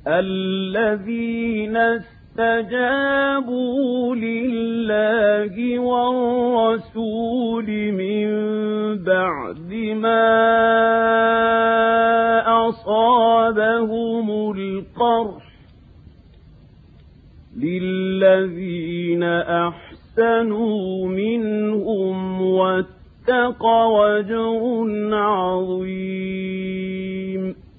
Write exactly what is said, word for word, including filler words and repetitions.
الذين استجابوا لله والرسول من بعد ما أصابهم القرح للذين أحسنوا منهم واتقوا أجر عظيم